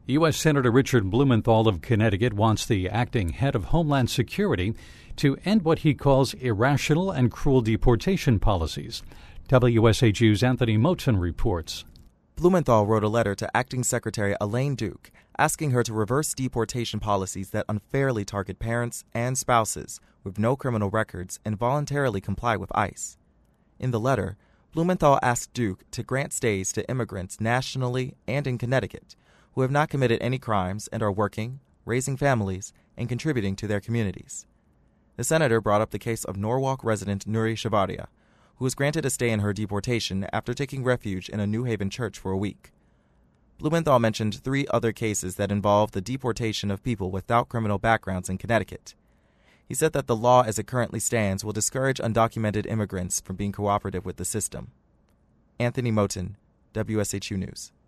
U.S. Senator Richard Blumenthal of Connecticut wants the acting head of Homeland Security to end what he calls irrational and cruel deportation policies. WSHU's Anthony Moten reports. Blumenthal wrote a letter to Acting Secretary Elaine Duke asking her to reverse deportation policies that unfairly target parents and spouses with no criminal records and voluntarily comply with ICE. In the letter, Blumenthal asked Duke to grant stays to immigrants nationally and in Connecticut who have not committed any crimes and are working, raising families, and contributing to their communities. The senator brought up the case of Norwalk resident Nuri Shavaria, who was granted a stay in her deportation after taking refuge in a New Haven church for a week. Blumenthal mentioned 3 other cases that involved the deportation of people without criminal backgrounds in Connecticut. He said that the law as it currently stands will discourage undocumented immigrants from being cooperative with the system. Anthony Moten, WSHU News.